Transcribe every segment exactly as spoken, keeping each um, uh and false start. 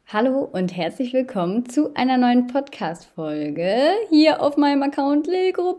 Hallo und herzlich willkommen zu einer neuen Podcast-Folge hier auf meinem Account Lego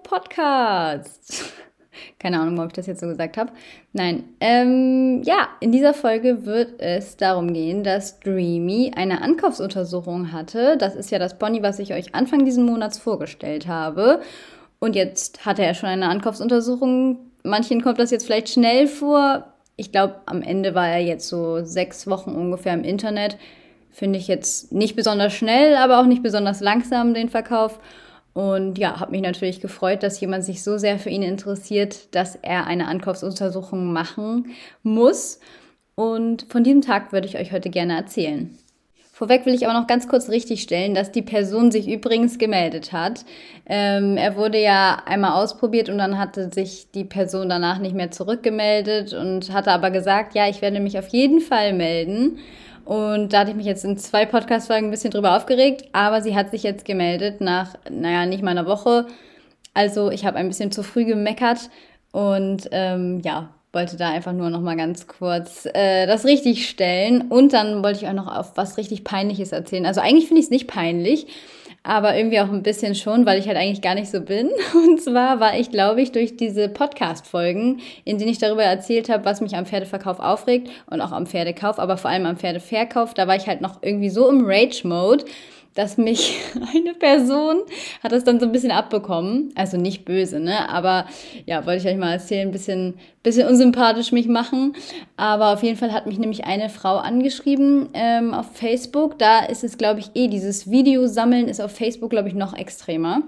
Podcast. Keine Ahnung, ob ich das jetzt so gesagt habe. Nein, ähm, ja, in dieser Folge wird es darum gehen, dass Dreamy eine Ankaufsuntersuchung hatte. Das ist ja das Pony, was ich euch Anfang diesen Monats vorgestellt habe. Und jetzt hatte er schon eine Ankaufsuntersuchung. Manchen kommt das jetzt vielleicht schnell vor. Ich glaube, am Ende war er jetzt so sechs Wochen ungefähr im Internet. Finde ich jetzt nicht besonders schnell, aber auch nicht besonders langsam, den Verkauf. Und ja, habe mich natürlich gefreut, dass jemand sich so sehr für ihn interessiert, dass er eine Ankaufsuntersuchung machen muss. Und von diesem Tag würde ich euch heute gerne erzählen. Vorweg will ich aber noch ganz kurz richtigstellen, dass die Person sich übrigens gemeldet hat. Ähm, er wurde ja einmal ausprobiert und dann hatte sich die Person danach nicht mehr zurückgemeldet und hatte aber gesagt, ja, ich werde mich auf jeden Fall melden. Und da hatte ich mich jetzt in zwei Podcast-Folgen ein bisschen drüber aufgeregt, aber sie hat sich jetzt gemeldet nach, naja, nicht mal einer Woche. Also ich habe ein bisschen zu früh gemeckert und ähm, ja, wollte da einfach nur noch mal ganz kurz äh, das richtig stellen. Und dann wollte ich auch noch auf was richtig Peinliches erzählen. Also eigentlich finde ich es nicht peinlich, aber irgendwie auch ein bisschen schon, weil ich halt eigentlich gar nicht so bin. Und zwar war ich, glaube ich, durch diese Podcast-Folgen, in denen ich darüber erzählt habe, was mich am Pferdeverkauf aufregt und auch am Pferdekauf, aber vor allem am Pferdeverkauf, da war ich halt noch irgendwie so im Rage-Mode, dass mich eine Person hat das dann so ein bisschen abbekommen. Also nicht böse, ne? Aber ja, wollte ich euch mal erzählen, ein bisschen, bisschen unsympathisch mich machen. Aber auf jeden Fall hat mich nämlich eine Frau angeschrieben ähm, auf Facebook. Da ist es, glaube ich, eh, dieses Videosammeln ist auf Facebook, glaube ich, noch extremer.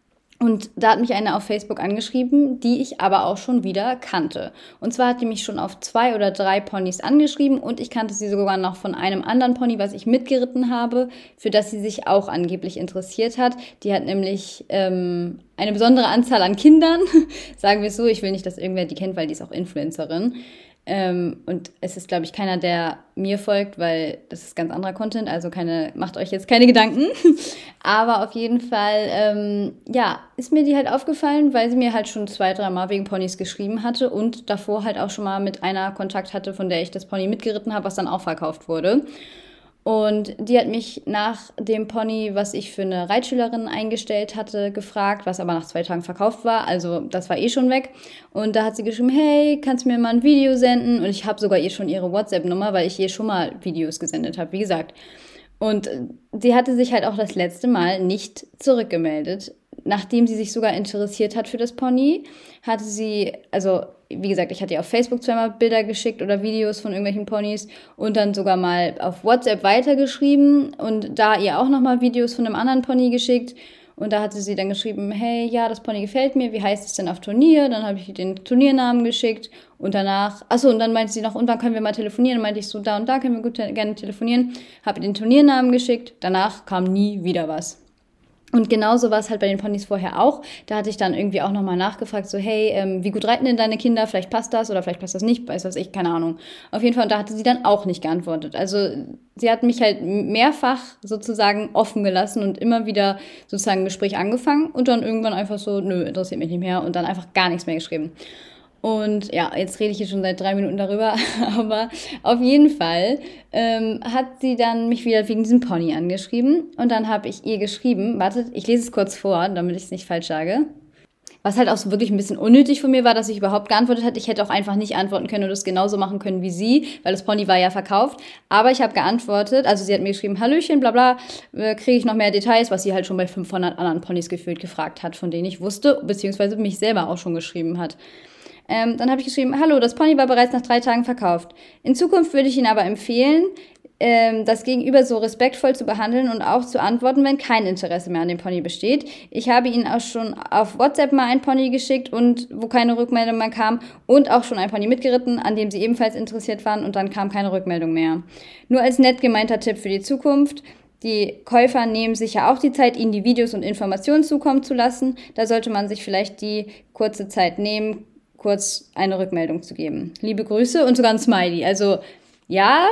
Und da hat mich eine auf Facebook angeschrieben, die ich aber auch schon wieder kannte. Und zwar hat die mich schon auf zwei oder drei Ponys angeschrieben und ich kannte sie sogar noch von einem anderen Pony, was ich mitgeritten habe, für das sie sich auch angeblich interessiert hat. Die hat nämlich ähm, eine besondere Anzahl an Kindern, sagen wir es so. Ich will nicht, dass irgendwer die kennt, weil die ist auch Influencerin. Ähm, und es ist, glaube ich, keiner, der mir folgt, weil das ist ganz anderer Content, also keine, macht euch jetzt keine Gedanken. Aber auf jeden Fall, ähm, ja, ist mir die halt aufgefallen, weil sie mir halt schon zwei, drei Mal wegen Ponys geschrieben hatte und davor halt auch schon mal mit einer Kontakt hatte, von der ich das Pony mitgeritten habe, was dann auch verkauft wurde. Und die hat mich nach dem Pony, was ich für eine Reitschülerin eingestellt hatte, gefragt, was aber nach zwei Tagen verkauft war. Also das war eh schon weg. Und da hat sie geschrieben, hey, kannst du mir mal ein Video senden? Und ich habe sogar ihr schon ihre WhatsApp-Nummer, weil ich ihr schon mal Videos gesendet habe, wie gesagt. Und sie hatte sich halt auch das letzte Mal nicht zurückgemeldet. Nachdem sie sich sogar interessiert hat für das Pony, hatte sie, also wie gesagt, ich hatte ihr auf Facebook zweimal Bilder geschickt oder Videos von irgendwelchen Ponys und dann sogar mal auf WhatsApp weitergeschrieben und da ihr auch nochmal Videos von einem anderen Pony geschickt. Und da hatte sie dann geschrieben, hey, ja, das Pony gefällt mir, wie heißt es denn auf Turnier? Dann habe ich ihr den Turniernamen geschickt und danach, achso, und dann meinte sie noch, und wann können wir mal telefonieren? Dann meinte ich so, da und da können wir gut te- gerne telefonieren. Habe ihr den Turniernamen geschickt, danach kam nie wieder was. Und genauso war es halt bei den Ponys vorher auch. Da hatte ich dann irgendwie auch nochmal nachgefragt, so hey, ähm, wie gut reiten denn deine Kinder? Vielleicht passt das oder vielleicht passt das nicht, weiß was ich, keine Ahnung. Auf jeden Fall, und da hatte sie dann auch nicht geantwortet. Also sie hat mich halt mehrfach sozusagen offen gelassen und immer wieder sozusagen ein Gespräch angefangen und dann irgendwann einfach so, nö, interessiert mich nicht mehr und dann einfach gar nichts mehr geschrieben. Und ja, jetzt rede ich hier schon seit drei Minuten darüber, aber auf jeden Fall ähm, hat sie dann mich wieder wegen diesem Pony angeschrieben und dann habe ich ihr geschrieben, wartet, ich lese es kurz vor, damit ich es nicht falsch sage. Was halt auch so wirklich ein bisschen unnötig von mir war, dass ich überhaupt geantwortet hatte. Ich hätte auch einfach nicht antworten können und das genauso machen können wie sie, weil das Pony war ja verkauft. Aber ich habe geantwortet, also sie hat mir geschrieben, Hallöchen, bla bla, äh, kriege ich noch mehr Details, was sie halt schon bei fünfhundert anderen Ponys gefühlt gefragt hat, von denen ich wusste, beziehungsweise mich selber auch schon geschrieben hat. Ähm, dann habe ich geschrieben, hallo, das Pony war bereits nach drei Tagen verkauft. In Zukunft würde ich Ihnen aber empfehlen, ähm, das Gegenüber so respektvoll zu behandeln und auch zu antworten, wenn kein Interesse mehr an dem Pony besteht. Ich habe Ihnen auch schon auf WhatsApp mal ein Pony geschickt und wo keine Rückmeldung mehr kam und auch schon ein Pony mitgeritten, an dem Sie ebenfalls interessiert waren und dann kam keine Rückmeldung mehr. Nur als nett gemeinter Tipp für die Zukunft. Die Käufer nehmen sich ja auch die Zeit, Ihnen die Videos und Informationen zukommen zu lassen. Da sollte man sich vielleicht die kurze Zeit nehmen, kurz eine Rückmeldung zu geben. Liebe Grüße und sogar ein Smiley. Also ja,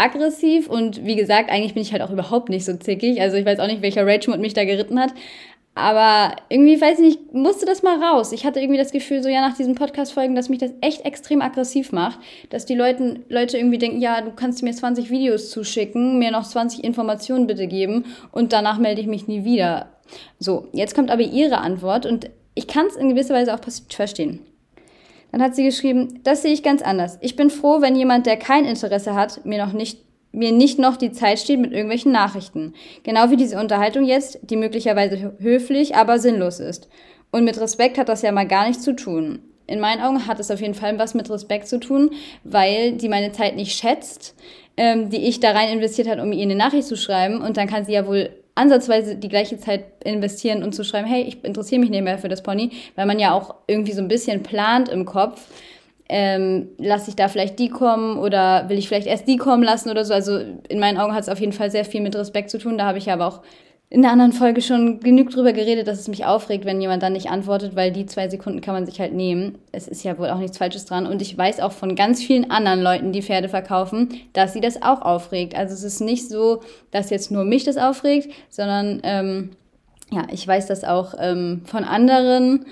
passiv-aggressiv und wie gesagt, eigentlich bin ich halt auch überhaupt nicht so zickig. Also ich weiß auch nicht, welcher Rage-Mode mich da geritten hat. Aber irgendwie, weiß ich nicht, musste das mal raus. Ich hatte irgendwie das Gefühl, so ja, nach diesen Podcast-Folgen, dass mich das echt extrem aggressiv macht, dass die Leute, Leute irgendwie denken, ja, du kannst mir zwanzig Videos zuschicken, mir noch zwanzig Informationen bitte geben und danach melde ich mich nie wieder. So, jetzt kommt aber ihre Antwort und ich kann es in gewisser Weise auch verstehen. Dann hat sie geschrieben, das sehe ich ganz anders. Ich bin froh, wenn jemand, der kein Interesse hat, mir noch nicht mir nicht noch die Zeit steht mit irgendwelchen Nachrichten. Genau wie diese Unterhaltung jetzt, die möglicherweise höflich, aber sinnlos ist. Und mit Respekt hat das ja mal gar nichts zu tun. In meinen Augen hat es auf jeden Fall was mit Respekt zu tun, weil die meine Zeit nicht schätzt, ähm, die ich da rein investiert hat, um ihr eine Nachricht zu schreiben. Und dann kann sie ja wohl ansatzweise die gleiche Zeit investieren und zu schreiben, hey, ich interessiere mich nicht mehr für das Pony, weil man ja auch irgendwie so ein bisschen plant im Kopf, ähm, lasse ich da vielleicht die kommen oder will ich vielleicht erst die kommen lassen oder so. Also in meinen Augen hat es auf jeden Fall sehr viel mit Respekt zu tun. Da habe ich aber auch in der anderen Folge schon genug drüber geredet, dass es mich aufregt, wenn jemand dann nicht antwortet, weil die zwei Sekunden kann man sich halt nehmen. Es ist ja wohl auch nichts Falsches dran. Und ich weiß auch von ganz vielen anderen Leuten, die Pferde verkaufen, dass sie das auch aufregt. Also es ist nicht so, dass jetzt nur mich das aufregt, sondern ähm, ja, ich weiß das auch ähm, von anderen.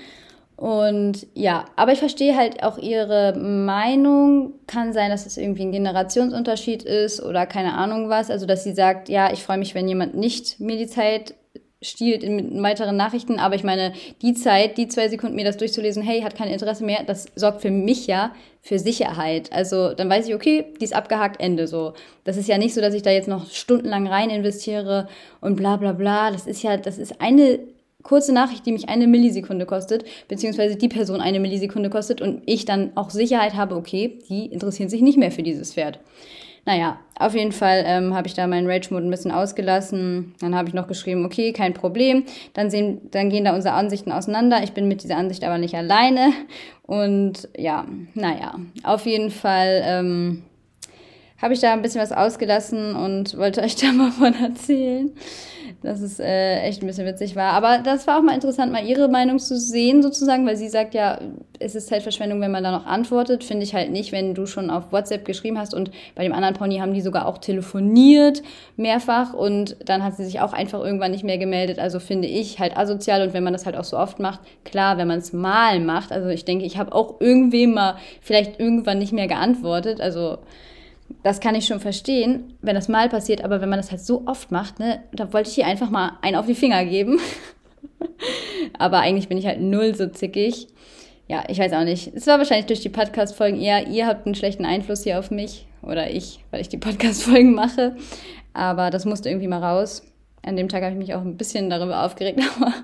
Und ja, aber ich verstehe halt auch ihre Meinung. Kann sein, dass es irgendwie ein Generationsunterschied ist oder keine Ahnung was. Also, dass sie sagt, ja, ich freue mich, wenn jemand nicht mir die Zeit stiehlt in weiteren Nachrichten. Aber ich meine, die Zeit, die zwei Sekunden mir das durchzulesen, hey, hat kein Interesse mehr, das sorgt für mich ja für Sicherheit. Also, dann weiß ich, okay, die ist abgehakt, Ende so. Das ist ja nicht so, dass ich da jetzt noch stundenlang rein investiere und bla bla bla. Das ist ja, das ist eine kurze Nachricht, die mich eine Millisekunde kostet, beziehungsweise die Person eine Millisekunde kostet und ich dann auch Sicherheit habe, okay, die interessieren sich nicht mehr für dieses Pferd. Naja, auf jeden Fall ähm, habe ich da meinen Rage-Mode ein bisschen ausgelassen. Dann habe ich noch geschrieben, okay, kein Problem. Dann, sehen, dann gehen da unsere Ansichten auseinander. Ich bin mit dieser Ansicht aber nicht alleine. Und ja, naja, auf jeden Fall ähm, habe ich da ein bisschen was ausgelassen und wollte euch da mal von erzählen, dass es äh, echt ein bisschen witzig war. Aber das war auch mal interessant, mal ihre Meinung zu sehen sozusagen, weil sie sagt ja, es ist Zeitverschwendung, wenn man da noch antwortet. Finde ich halt nicht, wenn du schon auf WhatsApp geschrieben hast und bei dem anderen Pony haben die sogar auch telefoniert mehrfach und dann hat sie sich auch einfach irgendwann nicht mehr gemeldet. Also finde ich halt asozial und wenn man das halt auch so oft macht, klar, wenn man es mal macht, also ich denke, ich habe auch irgendwem mal vielleicht irgendwann nicht mehr geantwortet, also das kann ich schon verstehen, wenn das mal passiert, aber wenn man das halt so oft macht, ne, da wollte ich ihr einfach mal einen auf die Finger geben. Aber eigentlich bin ich halt null so zickig. Ja, ich weiß auch nicht. Es war wahrscheinlich durch die Podcast-Folgen eher, ihr habt einen schlechten Einfluss hier auf mich oder ich, weil ich die Podcast-Folgen mache. Aber das musste irgendwie mal raus. An dem Tag habe ich mich auch ein bisschen darüber aufgeregt, aber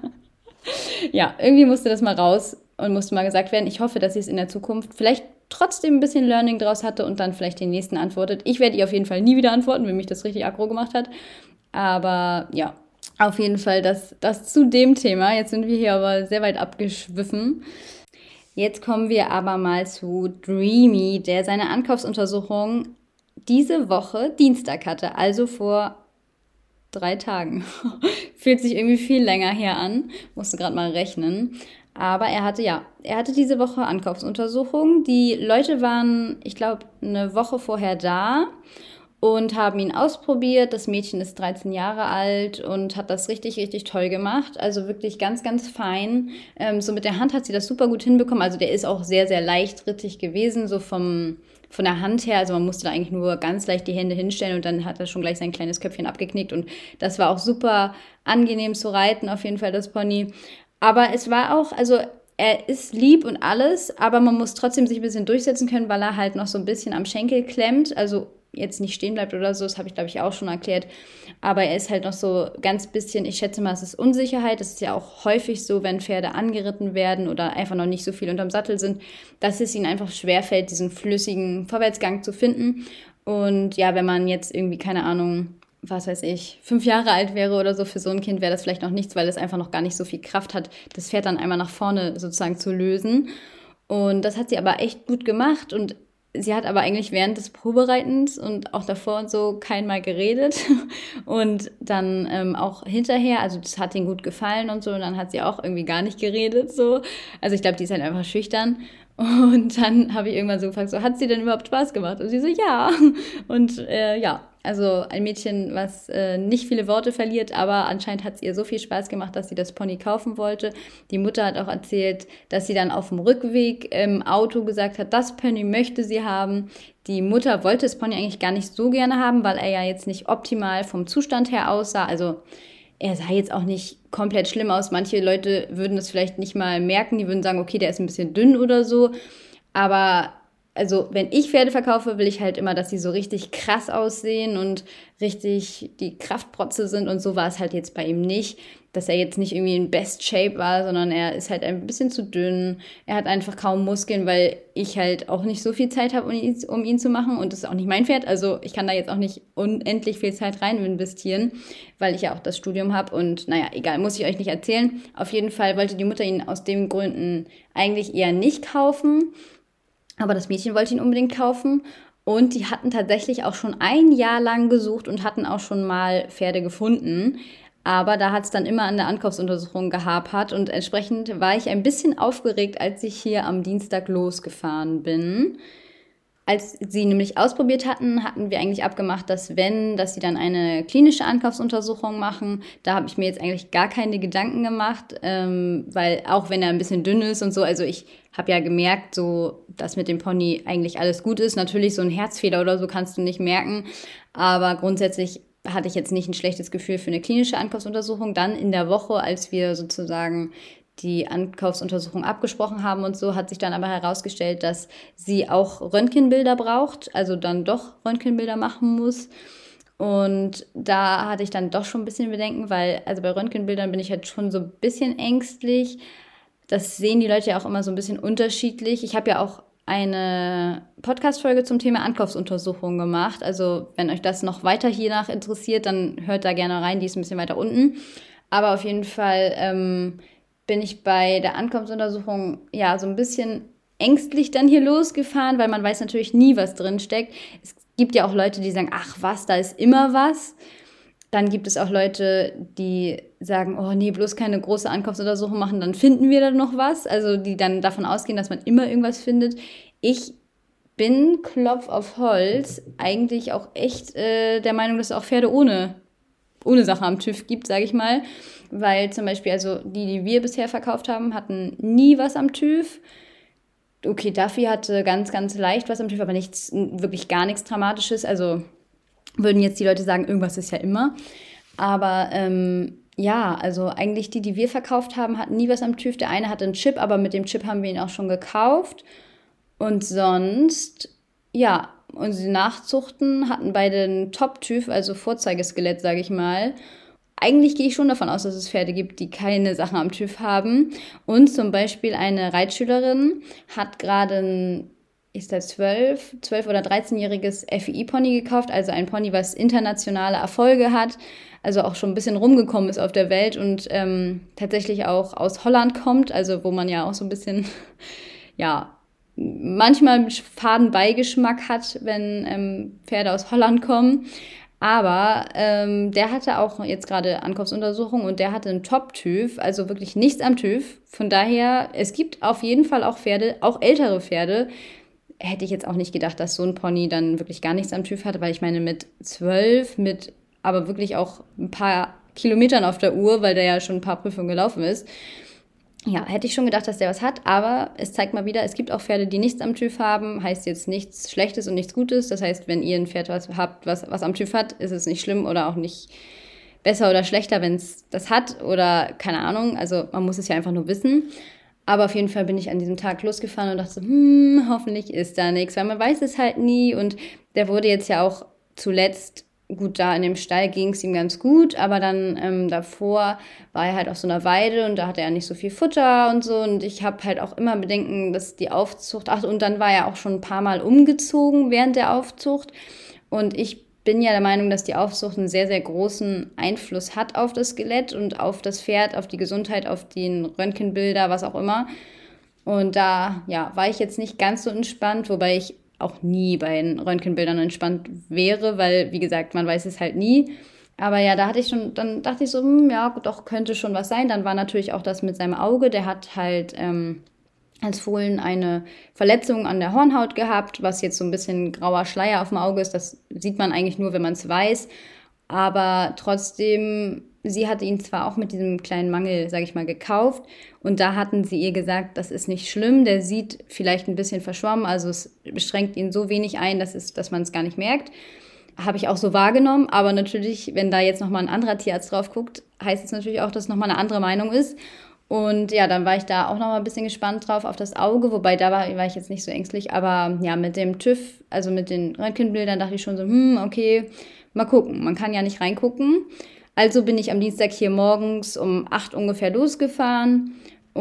ja, irgendwie musste das mal raus und musste mal gesagt werden. Ich hoffe, dass sie es in der Zukunft vielleicht trotzdem ein bisschen Learning draus hatte und dann vielleicht den nächsten antwortet. Ich werde ihr auf jeden Fall nie wieder antworten, wenn mich das richtig aggro gemacht hat. Aber ja, auf jeden Fall das, das zu dem Thema. Jetzt sind wir hier aber sehr weit abgeschwiffen. Jetzt kommen wir aber mal zu Dreamy, der seine Ankaufsuntersuchung diese Woche Dienstag hatte, also vor drei Tagen. Fühlt sich irgendwie viel länger her an, musste gerade mal rechnen. Aber er hatte, ja, er hatte diese Woche Ankaufsuntersuchung. Die Leute waren, ich glaube, eine Woche vorher da und haben ihn ausprobiert. Das Mädchen ist dreizehn Jahre alt und hat das richtig, richtig toll gemacht. Also wirklich ganz, ganz fein. Ähm, so mit der Hand hat sie das super gut hinbekommen. Also der ist auch sehr, sehr leichtrittig gewesen, so vom, von der Hand her. Also man musste da eigentlich nur ganz leicht die Hände hinstellen und dann hat er schon gleich sein kleines Köpfchen abgeknickt. Und das war auch super angenehm zu reiten, auf jeden Fall das Pony. Aber es war auch, also er ist lieb und alles, aber man muss trotzdem sich ein bisschen durchsetzen können, weil er halt noch so ein bisschen am Schenkel klemmt. Also jetzt nicht stehen bleibt oder so, das habe ich, glaube ich, auch schon erklärt. Aber er ist halt noch so ganz bisschen, ich schätze mal, es ist Unsicherheit. Das ist ja auch häufig so, wenn Pferde angeritten werden oder einfach noch nicht so viel unterm Sattel sind, dass es ihnen einfach schwerfällt, diesen flüssigen Vorwärtsgang zu finden. Und ja, wenn man jetzt irgendwie, keine Ahnung, was weiß ich, fünf Jahre alt wäre oder so, für so ein Kind wäre das vielleicht noch nichts, weil es einfach noch gar nicht so viel Kraft hat, das Pferd dann einmal nach vorne sozusagen zu lösen. Und das hat sie aber echt gut gemacht und sie hat aber eigentlich während des Probereitens und auch davor und so kein Mal geredet und dann ähm, auch hinterher, also das hat ihnen gut gefallen und so und dann hat sie auch irgendwie gar nicht geredet so. Also ich glaube, die ist halt einfach schüchtern. Und dann habe ich irgendwann so gefragt, so, hat sie denn überhaupt Spaß gemacht? Und sie so, ja. Und äh, ja, also ein Mädchen, was äh, nicht viele Worte verliert, aber anscheinend hat es ihr so viel Spaß gemacht, dass sie das Pony kaufen wollte. Die Mutter hat auch erzählt, dass sie dann auf dem Rückweg im Auto gesagt hat, das Pony möchte sie haben. Die Mutter wollte das Pony eigentlich gar nicht so gerne haben, weil er ja jetzt nicht optimal vom Zustand her aussah. Also er sah jetzt auch nicht komplett schlimm aus. Manche Leute würden das vielleicht nicht mal merken. Die würden sagen, okay, der ist ein bisschen dünn oder so. Aber also wenn ich Pferde verkaufe, will ich halt immer, dass sie so richtig krass aussehen und richtig die Kraftprotze sind. Und so war es halt jetzt bei ihm nicht, dass er jetzt nicht irgendwie in Best Shape war, sondern er ist halt ein bisschen zu dünn. Er hat einfach kaum Muskeln, weil ich halt auch nicht so viel Zeit habe, um ihn, um ihn zu machen. Und das ist auch nicht mein Pferd. Also ich kann da jetzt auch nicht unendlich viel Zeit rein investieren, weil ich ja auch das Studium habe. Und naja, egal, muss ich euch nicht erzählen. Auf jeden Fall wollte die Mutter ihn aus den Gründen eigentlich eher nicht kaufen. Aber das Mädchen wollte ihn unbedingt kaufen und die hatten tatsächlich auch schon ein Jahr lang gesucht und hatten auch schon mal Pferde gefunden. Aber da hat es dann immer an der Ankaufsuntersuchung gehapert und entsprechend war ich ein bisschen aufgeregt, als ich hier am Dienstag losgefahren bin. Als sie nämlich ausprobiert hatten, hatten wir eigentlich abgemacht, dass wenn, dass sie dann eine klinische Ankaufsuntersuchung machen. Da habe ich mir jetzt eigentlich gar keine Gedanken gemacht, ähm, weil auch wenn er ein bisschen dünn ist und so, also ich habe ja gemerkt, so, dass mit dem Pony eigentlich alles gut ist. Natürlich so ein Herzfehler oder so kannst du nicht merken, aber grundsätzlich hatte ich jetzt nicht ein schlechtes Gefühl für eine klinische Ankaufsuntersuchung. Dann in der Woche, als wir sozusagen die Ankaufsuntersuchung abgesprochen haben und so, hat sich dann aber herausgestellt, dass sie auch Röntgenbilder braucht, also dann doch Röntgenbilder machen muss. Und da hatte ich dann doch schon ein bisschen Bedenken, weil also bei Röntgenbildern bin ich halt schon so ein bisschen ängstlich. Das sehen die Leute ja auch immer so ein bisschen unterschiedlich. Ich habe ja auch eine Podcast-Folge zum Thema Ankaufsuntersuchung gemacht. Also wenn euch das noch weiter hiernach interessiert, dann hört da gerne rein, die ist ein bisschen weiter unten. Aber auf jeden Fall ähm, bin ich bei der Ankaufsuntersuchung ja so ein bisschen ängstlich dann hier losgefahren, weil man weiß natürlich nie, was drin steckt. Es gibt ja auch Leute, die sagen, ach was, da ist immer was. Dann gibt es auch Leute, die sagen, oh nee, bloß keine große Ankaufsuntersuchung machen, dann finden wir da noch was. Also die dann davon ausgehen, dass man immer irgendwas findet. Ich bin, Klopf auf Holz, eigentlich auch echt äh, der Meinung, dass es auch Pferde ohne, ohne Sachen am TÜV gibt, sage ich mal. Weil zum Beispiel, also die, die wir bisher verkauft haben, hatten nie was am TÜV. Okay, Duffy hatte ganz, ganz leicht was am TÜV, aber nichts, wirklich gar nichts Dramatisches. Also würden jetzt die Leute sagen, irgendwas ist ja immer. Aber ähm, ja, also eigentlich die, die wir verkauft haben, hatten nie was am TÜV. Der eine hatte einen Chip, aber mit dem Chip haben wir ihn auch schon gekauft. Und sonst, ja, unsere Nachzuchten hatten beide einen Top-TÜV, also Vorzeigeskelett, sage ich mal. Eigentlich gehe ich schon davon aus, dass es Pferde gibt, die keine Sachen am TÜV haben. Und zum Beispiel eine Reitschülerin hat gerade ein, ist der zwölf, zwölf- oder dreizehnjähriges F I I-Pony gekauft, also ein Pony, was internationale Erfolge hat, also auch schon ein bisschen rumgekommen ist auf der Welt und ähm, tatsächlich auch aus Holland kommt, also wo man ja auch so ein bisschen, ja, manchmal einen faden Beigeschmack hat, wenn ähm, Pferde aus Holland kommen. Aber ähm, der hatte auch jetzt gerade Ankaufsuntersuchung und der hatte einen Top-TÜV, also wirklich nichts am TÜV. Von daher, es gibt auf jeden Fall auch Pferde, auch ältere Pferde. Hätte ich jetzt auch nicht gedacht, dass so ein Pony dann wirklich gar nichts am TÜV hatte, weil ich meine mit zwölf, mit aber wirklich auch ein paar Kilometern auf der Uhr, weil der ja schon ein paar Prüfungen gelaufen ist. Ja, hätte ich schon gedacht, dass der was hat, aber es zeigt mal wieder, es gibt auch Pferde, die nichts am TÜV haben, heißt jetzt nichts Schlechtes und nichts Gutes. Das heißt, wenn ihr ein Pferd was habt, was, was am TÜV hat, ist es nicht schlimm oder auch nicht besser oder schlechter, wenn es das hat oder keine Ahnung. Also man muss es ja einfach nur wissen. Aber auf jeden Fall bin ich an diesem Tag losgefahren und dachte, hm, hoffentlich ist da nichts, weil man weiß es halt nie. Und der wurde jetzt ja auch zuletzt, gut, da in dem Stall ging es ihm ganz gut, aber dann ähm, davor war er halt auf so einer Weide und da hatte er nicht so viel Futter und so. Und ich habe halt auch immer Bedenken, dass die Aufzucht, ach, und dann war er auch schon ein paar Mal umgezogen während der Aufzucht. Und ich bin ja der Meinung, dass die Aufzucht einen sehr, sehr großen Einfluss hat auf das Skelett und auf das Pferd, auf die Gesundheit, auf den Röntgenbilder, was auch immer. Und da, ja, war ich jetzt nicht ganz so entspannt, wobei ich auch nie bei den Röntgenbildern entspannt wäre, weil, wie gesagt, man weiß es halt nie. Aber ja, da hatte ich schon, dann dachte ich so, hm, ja, doch, könnte schon was sein. Dann war natürlich auch das mit seinem Auge, der hat halt ähm, als Fohlen eine Verletzung an der Hornhaut gehabt, was jetzt so ein bisschen grauer Schleier auf dem Auge ist. Das sieht man eigentlich nur, wenn man es weiß. Aber trotzdem, sie hatte ihn zwar auch mit diesem kleinen Mangel, sage ich mal, gekauft. Und da hatten sie ihr gesagt, das ist nicht schlimm. Der sieht vielleicht ein bisschen verschwommen. Also es beschränkt ihn so wenig ein, dass, es, dass man es gar nicht merkt. Habe ich auch so wahrgenommen. Aber natürlich, wenn da jetzt nochmal ein anderer Tierarzt drauf guckt, heißt es natürlich auch, dass es nochmal eine andere Meinung ist. Und ja, dann war ich da auch noch mal ein bisschen gespannt drauf auf das Auge, wobei da war, war ich jetzt nicht so ängstlich, aber ja, mit dem TÜV, also mit den Röntgenbildern dachte ich schon so, hm, okay, mal gucken, man kann ja nicht reingucken. Also bin ich am Dienstag hier morgens um acht ungefähr losgefahren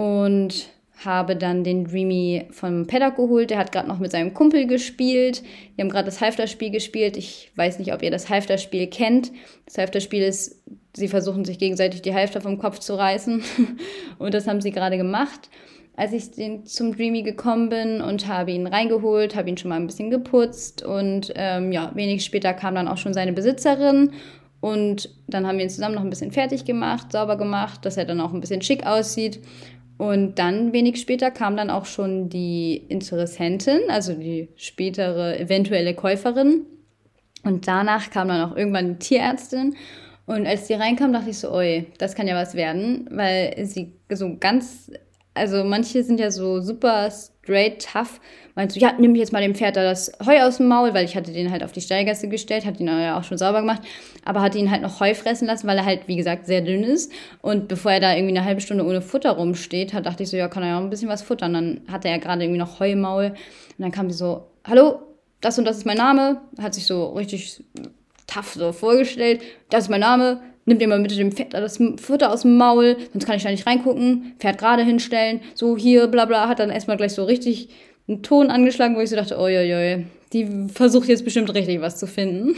und habe dann den Dreamy vom Paddock geholt. Der hat gerade noch mit seinem Kumpel gespielt. Wir haben gerade das Halfterspiel gespielt. Ich weiß nicht, ob ihr das Halfterspiel kennt. Das Halfterspiel ist, sie versuchen sich gegenseitig die Halfter vom Kopf zu reißen. Und das haben sie gerade gemacht, als ich den, zum Dreamy gekommen bin und habe ihn reingeholt, habe ihn schon mal ein bisschen geputzt. Und ähm, ja, wenig später kam dann auch schon seine Besitzerin. Und dann haben wir ihn zusammen noch ein bisschen fertig gemacht, sauber gemacht, dass er dann auch ein bisschen schick aussieht. Und dann, wenig später, kam dann auch schon die Interessentin, also die spätere eventuelle Käuferin. Und danach kam dann auch irgendwann die Tierärztin. Und als die reinkam, dachte ich so, oi, das kann ja was werden, weil sie so ganz, also manche sind ja so super straight, tough, meinst du, ja, nimm jetzt mal dem Pferd da das Heu aus dem Maul, weil ich hatte den halt auf die Stallgasse gestellt, hatte ihn ja auch schon sauber gemacht, aber hatte ihn halt noch Heu fressen lassen, weil er halt, wie gesagt, sehr dünn ist. Und bevor er da irgendwie eine halbe Stunde ohne Futter rumsteht, hat, dachte ich so, ja, kann er ja auch ein bisschen was futtern. Dann hatte er gerade irgendwie noch Heu im Maul. Und dann kam sie so, hallo, das und das ist mein Name. Hat sich so richtig tough so vorgestellt. Das ist mein Name. Nimm dir mal bitte dem Pferd das Futter aus dem Maul, sonst kann ich da nicht reingucken. Pferd gerade hinstellen. So hier, bla bla. Hat dann erstmal gleich so richtig einen Ton angeschlagen, wo ich so dachte, oi, die versucht jetzt bestimmt richtig was zu finden.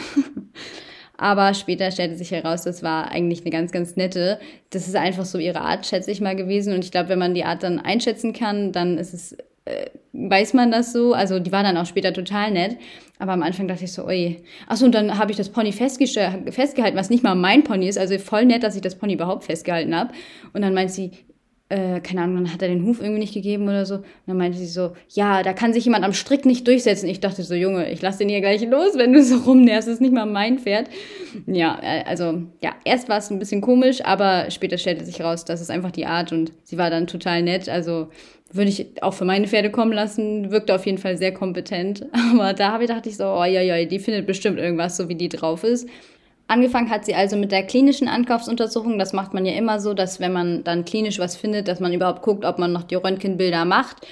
Aber später stellte sich heraus, das war eigentlich eine ganz, ganz nette. Das ist einfach so ihre Art, schätze ich mal, gewesen. Und ich glaube, wenn man die Art dann einschätzen kann, dann ist es, äh, weiß man das so. Also die war dann auch später total nett. Aber am Anfang dachte ich so, ui. Achso, und dann habe ich das Pony festgestell- festgehalten, was nicht mal mein Pony ist. Also voll nett, dass ich das Pony überhaupt festgehalten habe. Und dann meint sie, Äh, keine Ahnung, dann hat er den Huf irgendwie nicht gegeben oder so. Und dann meinte sie so, ja, da kann sich jemand am Strick nicht durchsetzen. Ich dachte so, Junge, ich lass den hier gleich los, wenn du so rumnährst. Das ist nicht mal mein Pferd. Ja, äh, also, ja, erst war es ein bisschen komisch, aber später stellte sich raus, das ist einfach die Art und sie war dann total nett. Also würde ich auch für meine Pferde kommen lassen, wirkte auf jeden Fall sehr kompetent. Aber da habe ich, dachte ich so, oh ja, ja, die findet bestimmt irgendwas, so wie die drauf ist. Angefangen hat sie also mit der klinischen Ankaufsuntersuchung. Das macht man ja immer so, dass wenn man dann klinisch was findet, dass man überhaupt guckt, ob man noch die Röntgenbilder macht.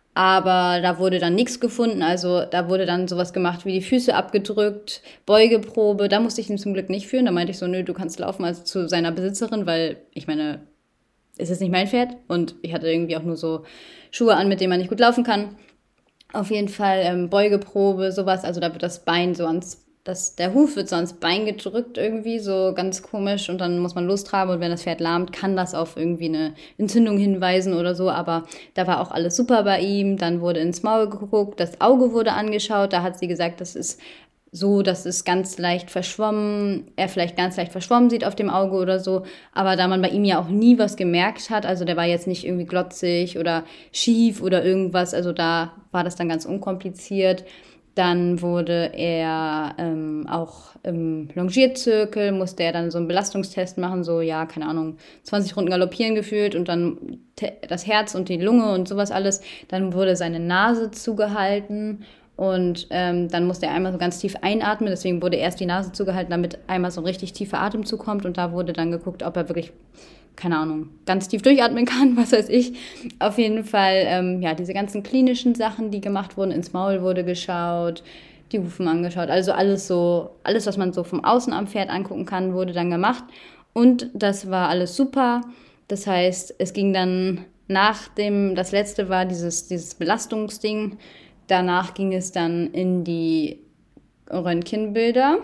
Aber da wurde dann nichts gefunden. Also da wurde dann sowas gemacht wie die Füße abgedrückt, Beugeprobe. Da musste ich ihn zum Glück nicht führen. Da meinte ich so, nö, du kannst laufen, also zu seiner Besitzerin, weil ich meine, es ist nicht mein Pferd. Und ich hatte irgendwie auch nur so Schuhe an, mit denen man nicht gut laufen kann. Auf jeden Fall ähm, Beugeprobe, sowas. Also da wird das Bein so ans Das, der Huf wird so ans Bein gedrückt irgendwie, so ganz komisch und dann muss man lostraben und wenn das Pferd lahmt, kann das auf irgendwie eine Entzündung hinweisen oder so, aber da war auch alles super bei ihm, dann wurde ins Maul geguckt, das Auge wurde angeschaut, da hat sie gesagt, das ist so, dass es ganz leicht verschwommen, er vielleicht ganz leicht verschwommen sieht auf dem Auge oder so, aber da man bei ihm ja auch nie was gemerkt hat, also der war jetzt nicht irgendwie glotzig oder schief oder irgendwas, also da war das dann ganz unkompliziert. Dann wurde er ähm, auch im Longierzirkel, musste er dann so einen Belastungstest machen, so, ja, keine Ahnung, zwanzig Runden galoppieren gefühlt und dann te- das Herz und die Lunge und sowas alles. Dann wurde seine Nase zugehalten und ähm, dann musste er einmal so ganz tief einatmen, deswegen wurde erst die Nase zugehalten, damit einmal so ein richtig tiefer Atemzug kommt und da wurde dann geguckt, ob er wirklich, keine Ahnung, ganz tief durchatmen kann, was weiß ich. Auf jeden Fall, ähm, ja, diese ganzen klinischen Sachen, die gemacht wurden, ins Maul wurde geschaut, die Hufen angeschaut, also alles so, alles, was man so vom Außen am Pferd angucken kann, wurde dann gemacht und das war alles super. Das heißt, es ging dann nach dem, das letzte war dieses, dieses Belastungsding, danach ging es dann in die Röntgenbilder.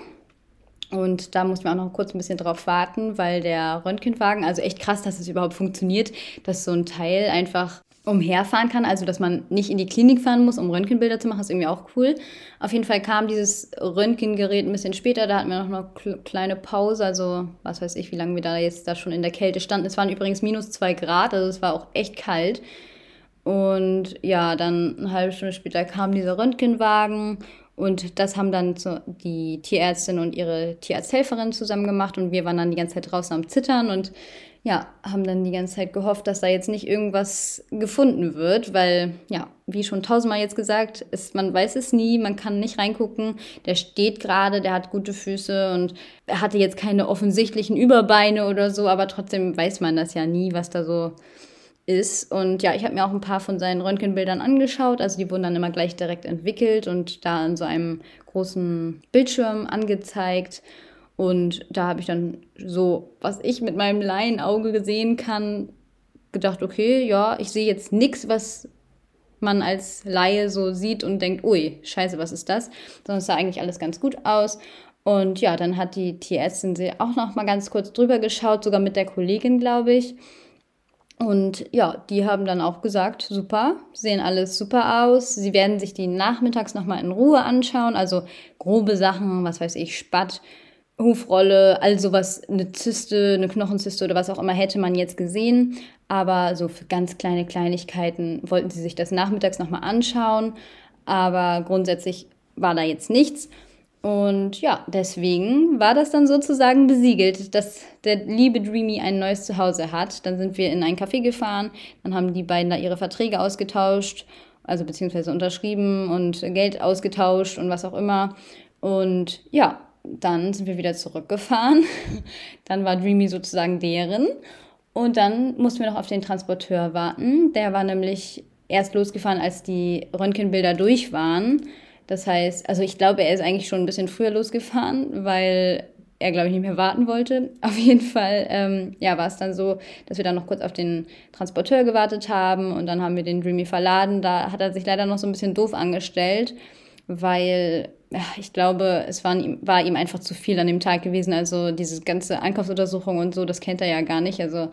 Und da mussten wir auch noch kurz ein bisschen drauf warten, weil der Röntgenwagen, also echt krass, dass es überhaupt funktioniert, dass so ein Teil einfach umherfahren kann, also dass man nicht in die Klinik fahren muss, um Röntgenbilder zu machen, ist irgendwie auch cool. Auf jeden Fall kam dieses Röntgengerät ein bisschen später, da hatten wir noch eine kleine Pause, also was weiß ich, wie lange wir da jetzt da schon in der Kälte standen. Es waren übrigens minus zwei Grad, also es war auch echt kalt. Und ja, dann eine halbe Stunde später kam dieser Röntgenwagen und das haben dann so die Tierärztin und ihre Tierarzthelferin zusammen gemacht und wir waren dann die ganze Zeit draußen am Zittern und ja, haben dann die ganze Zeit gehofft, dass da jetzt nicht irgendwas gefunden wird, weil, ja, wie schon tausendmal jetzt gesagt, ist, man weiß es nie, man kann nicht reingucken. Der steht gerade, der hat gute Füße und er hatte jetzt keine offensichtlichen Überbeine oder so, aber trotzdem weiß man das ja nie, was da so ist. Und ja, ich habe mir auch ein paar von seinen Röntgenbildern angeschaut. Also die wurden dann immer gleich direkt entwickelt und da an so einem großen Bildschirm angezeigt. Und da habe ich dann so, was ich mit meinem Laienauge sehen kann, gedacht, okay, ja, ich sehe jetzt nichts, was man als Laie so sieht und denkt, ui, scheiße, was ist das? Sondern es sah eigentlich alles ganz gut aus. Und ja, dann hat die Tierärztin sie auch noch mal ganz kurz drüber geschaut, sogar mit der Kollegin, glaube ich. Und ja, die haben dann auch gesagt, super, sehen alles super aus. Sie werden sich die nachmittags nochmal in Ruhe anschauen. Also grobe Sachen, was weiß ich, Spatt, Hufrolle, all sowas, eine Zyste, eine Knochenzyste oder was auch immer hätte man jetzt gesehen. Aber so für ganz kleine Kleinigkeiten wollten sie sich das nachmittags nochmal anschauen. Aber grundsätzlich war da jetzt nichts. Und ja, deswegen war das dann sozusagen besiegelt, dass der liebe Dreamy ein neues Zuhause hat. Dann sind wir in ein Café gefahren, dann haben die beiden da ihre Verträge ausgetauscht, also beziehungsweise unterschrieben und Geld ausgetauscht und was auch immer. Und ja, dann sind wir wieder zurückgefahren. Dann war Dreamy sozusagen deren. Und dann mussten wir noch auf den Transporteur warten. Der war nämlich erst losgefahren, als die Röntgenbilder durch waren. Das heißt, also ich glaube, er ist eigentlich schon ein bisschen früher losgefahren, weil er, glaube ich, nicht mehr warten wollte. Auf jeden Fall, ähm, ja, war es dann so, dass wir dann noch kurz auf den Transporteur gewartet haben und dann haben wir den Dreamy verladen. Da hat er sich leider noch so ein bisschen doof angestellt, weil ja, ich glaube, es war, war ihm einfach zu viel an dem Tag gewesen. Also diese ganze Einkaufsuntersuchung und so, das kennt er ja gar nicht. Also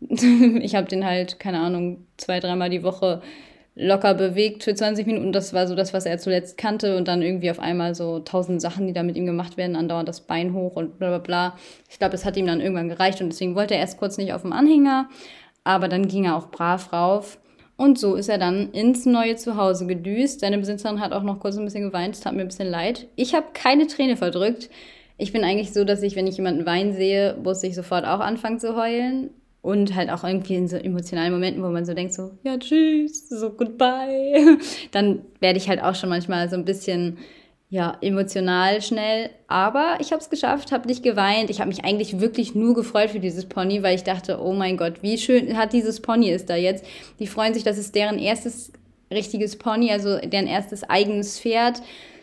ich habe den halt, keine Ahnung, zwei, dreimal die Woche locker bewegt für zwanzig Minuten. Das war so das, was er zuletzt kannte. Und dann irgendwie auf einmal so tausend Sachen, die da mit ihm gemacht werden, andauernd das Bein hoch und bla bla bla. Ich glaube, das hat ihm dann irgendwann gereicht und deswegen wollte er erst kurz nicht auf dem Anhänger. Aber dann ging er auch brav rauf. Und so ist er dann ins neue Zuhause gedüst. Seine Besitzerin hat auch noch kurz ein bisschen geweint. Es tat mir ein bisschen leid. Ich habe keine Träne verdrückt. Ich bin eigentlich so, dass ich, wenn ich jemanden weinen sehe, muss ich sofort auch anfangen zu heulen. Und halt auch irgendwie in so emotionalen Momenten, wo man so denkt, so, ja, tschüss, so goodbye. Dann werde ich halt auch schon manchmal so ein bisschen, ja, emotional schnell. Aber ich habe es geschafft, habe nicht geweint. Ich habe mich eigentlich wirklich nur gefreut für dieses Pony, weil ich dachte, oh mein Gott, wie schön hat dieses Pony ist da jetzt. Die freuen sich, das ist deren erstes richtiges Pony, also deren erstes eigenes Pferd.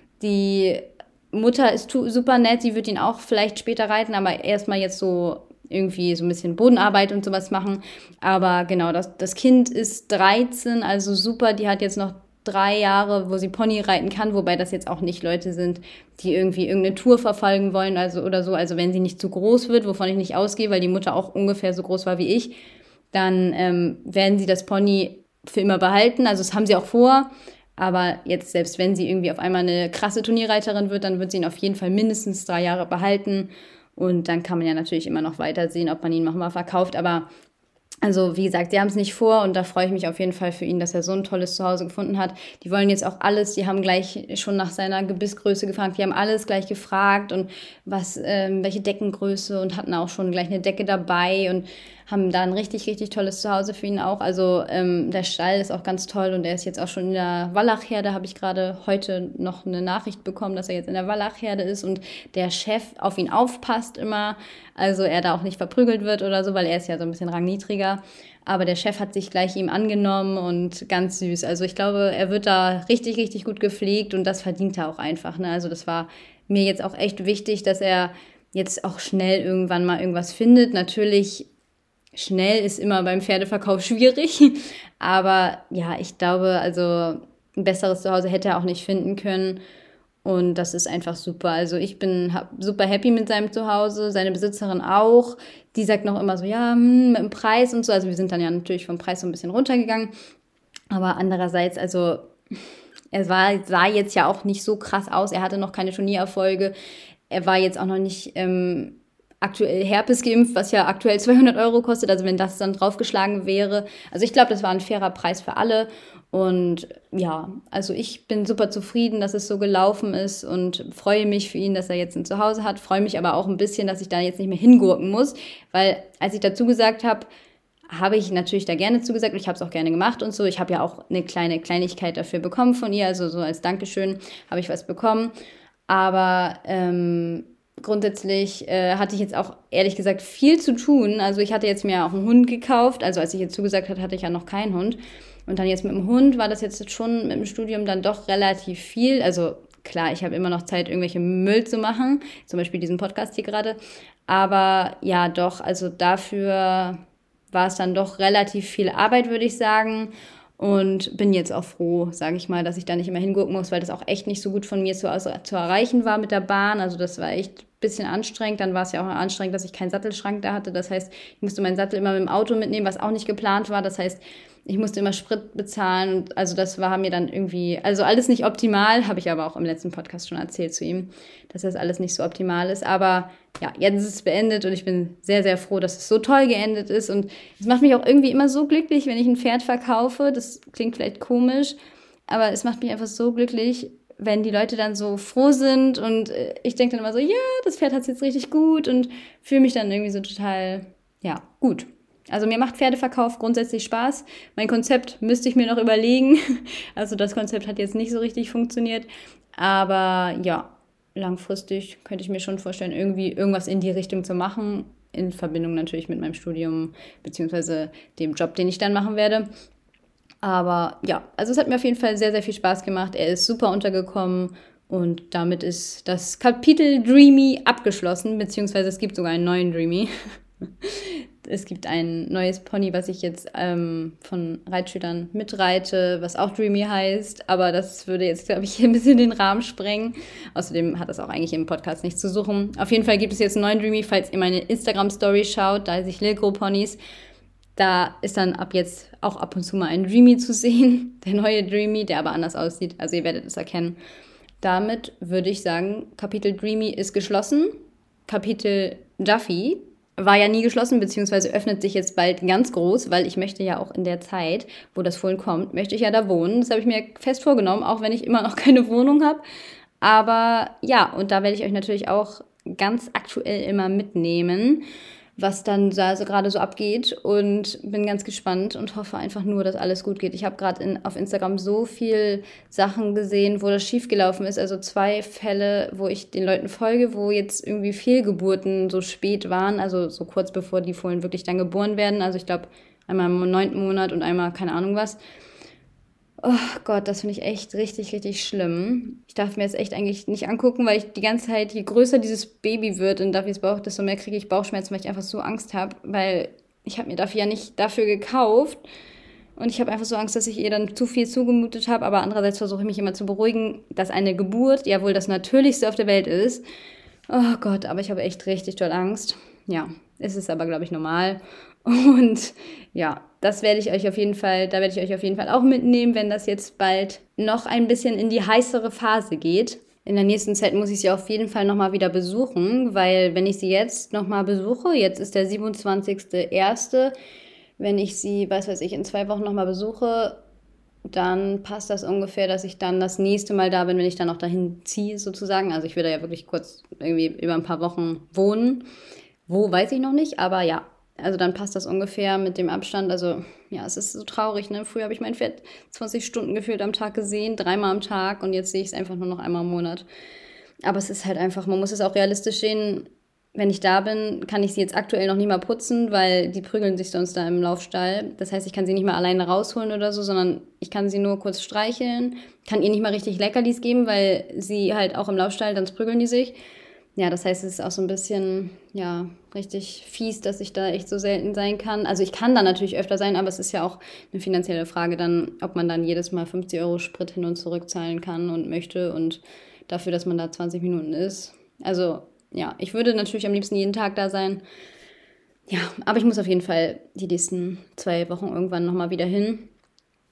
Die Mutter ist tu- super nett, sie wird ihn auch vielleicht später reiten, aber erstmal jetzt so irgendwie so ein bisschen Bodenarbeit und sowas machen. Aber genau, das, das Kind ist dreizehn, also super, die hat jetzt noch drei Jahre, wo sie Pony reiten kann, wobei das jetzt auch nicht Leute sind, die irgendwie irgendeine Tour verfolgen wollen also oder so. Also wenn sie nicht zu groß wird, wovon ich nicht ausgehe, weil die Mutter auch ungefähr so groß war wie ich, dann ähm, werden sie das Pony für immer behalten. Also das haben sie auch vor. Aber jetzt, selbst wenn sie irgendwie auf einmal eine krasse Turnierreiterin wird, dann wird sie ihn auf jeden Fall mindestens drei Jahre behalten. Und dann kann man ja natürlich immer noch weiter sehen, ob man ihn nochmal verkauft. Aber also wie gesagt, sie haben es nicht vor und da freue ich mich auf jeden Fall für ihn, dass er so ein tolles Zuhause gefunden hat. Die wollen jetzt auch alles, die haben gleich schon nach seiner Gebissgröße gefragt, die haben alles gleich gefragt und was, ähm, welche Deckengröße und hatten auch schon gleich eine Decke dabei und haben da ein richtig, richtig tolles Zuhause für ihn auch. Also ähm, der Stall ist auch ganz toll und er ist jetzt auch schon in der Wallachherde, habe ich gerade heute noch eine Nachricht bekommen, dass er jetzt in der Wallachherde ist und der Chef auf ihn aufpasst immer, also er da auch nicht verprügelt wird oder so, weil er ist ja so ein bisschen rangniedriger. Aber der Chef hat sich gleich ihm angenommen und ganz süß. Also ich glaube, er wird da richtig, richtig gut gepflegt und das verdient er auch einfach. Ne? Also das war mir jetzt auch echt wichtig, dass er jetzt auch schnell irgendwann mal irgendwas findet. Natürlich, schnell ist immer beim Pferdeverkauf schwierig. Aber ja, ich glaube, also ein besseres Zuhause hätte er auch nicht finden können. Und das ist einfach super. Also ich bin super happy mit seinem Zuhause, seine Besitzerin auch. Die sagt noch immer so, ja, hm, mit dem Preis und so. Also wir sind dann ja natürlich vom Preis so ein bisschen runtergegangen. Aber andererseits, also er war, sah jetzt ja auch nicht so krass aus. Er hatte noch keine Turniererfolge. Er war jetzt auch noch nicht ähm, aktuell Herpes geimpft, was ja aktuell zweihundert Euro kostet, also wenn das dann draufgeschlagen wäre. Also ich glaube, das war ein fairer Preis für alle. Und ja, also ich bin super zufrieden, dass es so gelaufen ist und freue mich für ihn, dass er jetzt ein Zuhause hat. Freue mich aber auch ein bisschen, dass ich da jetzt nicht mehr hingurken muss, weil als ich dazu gesagt habe, habe ich natürlich da gerne zugesagt und ich habe es auch gerne gemacht und so. Ich habe ja auch eine kleine Kleinigkeit dafür bekommen von ihr, also so als Dankeschön habe ich was bekommen. Aber ähm, grundsätzlich äh, hatte ich jetzt auch ehrlich gesagt viel zu tun. Also ich hatte jetzt mir auch einen Hund gekauft, also als ich jetzt zugesagt hatte, hatte ich ja noch keinen Hund. Und dann jetzt mit dem Hund war das jetzt schon mit dem Studium dann doch relativ viel. Also klar, ich habe immer noch Zeit, irgendwelche Müll zu machen, zum Beispiel diesen Podcast hier gerade. Aber ja, doch, also dafür war es dann doch relativ viel Arbeit, würde ich sagen. Und bin jetzt auch froh, sage ich mal, dass ich da nicht immer hingucken muss, weil das auch echt nicht so gut von mir zu, also, zu erreichen war mit der Bahn. Also das war echt ein bisschen anstrengend. Dann war es ja auch anstrengend, dass ich keinen Sattelschrank da hatte. Das heißt, ich musste meinen Sattel immer mit dem Auto mitnehmen, was auch nicht geplant war. Das heißt, ich musste immer Sprit bezahlen. Und also das war mir dann irgendwie, also alles nicht optimal, habe ich aber auch im letzten Podcast schon erzählt zu ihm, dass das alles nicht so optimal ist. Aber ja, jetzt ist es beendet und ich bin sehr, sehr froh, dass es so toll geendet ist. Und es macht mich auch irgendwie immer so glücklich, wenn ich ein Pferd verkaufe. Das klingt vielleicht komisch, aber es macht mich einfach so glücklich, wenn die Leute dann so froh sind. Und ich denke dann immer so, ja, das Pferd hat es jetzt richtig gut und fühle mich dann irgendwie so total, ja, gut. Also mir macht Pferdeverkauf grundsätzlich Spaß. Mein Konzept müsste ich mir noch überlegen. Also das Konzept hat jetzt nicht so richtig funktioniert. Aber ja, langfristig könnte ich mir schon vorstellen, irgendwie irgendwas in die Richtung zu machen. In Verbindung natürlich mit meinem Studium beziehungsweise dem Job, den ich dann machen werde. Aber ja, also es hat mir auf jeden Fall sehr, sehr viel Spaß gemacht. Er ist super untergekommen. Und damit ist das Kapitel Dreamy abgeschlossen. Beziehungsweise es gibt sogar einen neuen Dreamy. Es gibt ein neues Pony, was ich jetzt ähm, von Reitschülern mitreite, was auch Dreamy heißt. Aber das würde jetzt, glaube ich, ein bisschen den Rahmen sprengen. Außerdem hat das auch eigentlich im Podcast nichts zu suchen. Auf jeden Fall gibt es jetzt einen neuen Dreamy, falls ihr meine Instagram-Story schaut. Da heiße ich Lilgro Ponys. Da ist dann ab jetzt auch ab und zu mal ein Dreamy zu sehen. Der neue Dreamy, der aber anders aussieht. Also ihr werdet es erkennen. Damit würde ich sagen, Kapitel Dreamy ist geschlossen. Kapitel Duffy war ja nie geschlossen, beziehungsweise öffnet sich jetzt bald ganz groß, weil ich möchte ja auch in der Zeit, wo das Fohlen kommt, möchte ich ja da wohnen. Das habe ich mir fest vorgenommen, auch wenn ich immer noch keine Wohnung habe. Aber ja, und da werde ich euch natürlich auch ganz aktuell immer mitnehmen, was dann da also gerade so abgeht, und bin ganz gespannt und hoffe einfach nur, dass alles gut geht. Ich habe gerade in, auf Instagram so viel Sachen gesehen, wo das schiefgelaufen ist. Also zwei Fälle, wo ich den Leuten folge, wo jetzt irgendwie Fehlgeburten so spät waren, also so kurz bevor die Fohlen wirklich dann geboren werden. Also ich glaube einmal im neunten Monat und einmal keine Ahnung was. Oh Gott, das finde ich echt richtig, richtig schlimm. Ich darf mir das echt eigentlich nicht angucken, weil ich die ganze Zeit, je größer dieses Baby wird in Duffys Bauch, desto mehr kriege ich Bauchschmerzen, weil ich einfach so Angst habe, weil ich habe mir Duffy ja nicht dafür gekauft und ich habe einfach so Angst, dass ich ihr dann zu viel zugemutet habe, aber andererseits versuche ich mich immer zu beruhigen, dass eine Geburt ja wohl das Natürlichste auf der Welt ist. Oh Gott, aber ich habe echt richtig doll Angst. Ja, es ist aber, glaube ich, normal. Und ja, das werde ich euch auf jeden Fall, da werde ich euch auf jeden Fall auch mitnehmen, wenn das jetzt bald noch ein bisschen in die heißere Phase geht. In der nächsten Zeit muss ich sie auf jeden Fall nochmal wieder besuchen, weil wenn ich sie jetzt nochmal besuche, jetzt ist der siebenundzwanzigster erste, wenn ich sie, was weiß ich, in zwei Wochen nochmal besuche, dann passt das ungefähr, dass ich dann das nächste Mal da bin, wenn ich dann auch dahin ziehe sozusagen. Also ich würde ja wirklich kurz irgendwie über ein paar Wochen wohnen. Wo, weiß ich noch nicht, aber ja. Also dann passt das ungefähr mit dem Abstand. Also ja, es ist so traurig, ne? Früher habe ich mein Pferd zwanzig Stunden gefühlt am Tag gesehen, dreimal am Tag, und jetzt sehe ich es einfach nur noch einmal im Monat. Aber es ist halt einfach, man muss es auch realistisch sehen. Wenn ich da bin, kann ich sie jetzt aktuell noch nicht mal putzen, weil die prügeln sich sonst da im Laufstall. Das heißt, ich kann sie nicht mal alleine rausholen oder so, sondern ich kann sie nur kurz streicheln, kann ihr nicht mal richtig Leckerlis geben, weil sie halt auch im Laufstall, dann prügeln die sich. Ja, das heißt, es ist auch so ein bisschen, ja, richtig fies, dass ich da echt so selten sein kann. Also ich kann da natürlich öfter sein, aber es ist ja auch eine finanzielle Frage dann, ob man dann jedes Mal fünfzig Euro Sprit hin und zurück zahlen kann und möchte, und dafür, dass man da zwanzig Minuten ist. Also ja, ich würde natürlich am liebsten jeden Tag da sein. Ja, aber ich muss auf jeden Fall die nächsten zwei Wochen irgendwann nochmal wieder hin.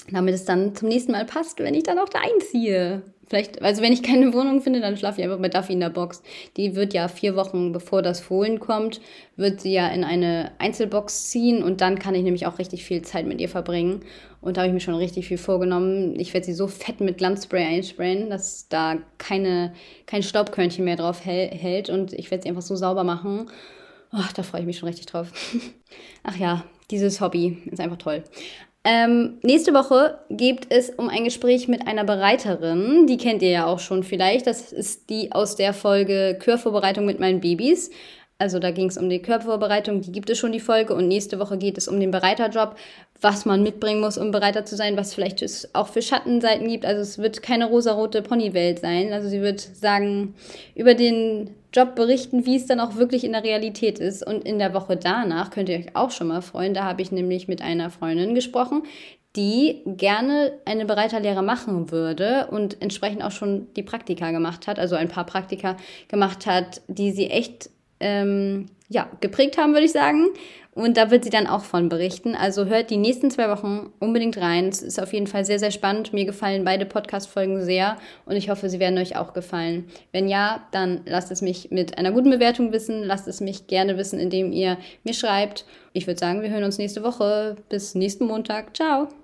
damit es dann zum nächsten Mal passt, wenn ich dann auch da einziehe. Vielleicht, also wenn ich keine Wohnung finde, dann schlafe ich einfach bei Duffy in der Box. Die wird ja vier Wochen, bevor das Fohlen kommt, wird sie ja in eine Einzelbox ziehen und dann kann ich nämlich auch richtig viel Zeit mit ihr verbringen. Und da habe ich mir schon richtig viel vorgenommen. Ich werde sie so fett mit Glanzspray einsprayen, dass da keine, kein Staubkörnchen mehr drauf hält und ich werde sie einfach so sauber machen. Oh, da freue ich mich schon richtig drauf. Ach ja, dieses Hobby ist einfach toll. Ähm, nächste Woche geht es um ein Gespräch mit einer Bereiterin. Die kennt ihr ja auch schon vielleicht. Das ist die aus der Folge Körvorbereitung mit meinen Babys. Also da ging es um die Körpervorbereitung, die gibt es schon, die Folge. Und nächste Woche geht es um den Bereiterjob, was man mitbringen muss, um Bereiter zu sein, was vielleicht es auch für Schattenseiten gibt. Also es wird keine rosarote Ponywelt sein. Also sie wird sagen, über den Job berichten, wie es dann auch wirklich in der Realität ist. Und in der Woche danach könnt ihr euch auch schon mal freuen. Da habe ich nämlich mit einer Freundin gesprochen, die gerne eine Bereiterlehre machen würde und entsprechend auch schon die Praktika gemacht hat, also ein paar Praktika gemacht hat, die sie echt ähm, ja, geprägt haben, würde ich sagen. Und da wird sie dann auch von berichten. Also hört die nächsten zwei Wochen unbedingt rein. Es ist auf jeden Fall sehr, sehr spannend. Mir gefallen beide Podcast-Folgen sehr und ich hoffe, sie werden euch auch gefallen. Wenn ja, dann lasst es mich mit einer guten Bewertung wissen. Lasst es mich gerne wissen, indem ihr mir schreibt. Ich würde sagen, wir hören uns nächste Woche. Bis nächsten Montag. Ciao!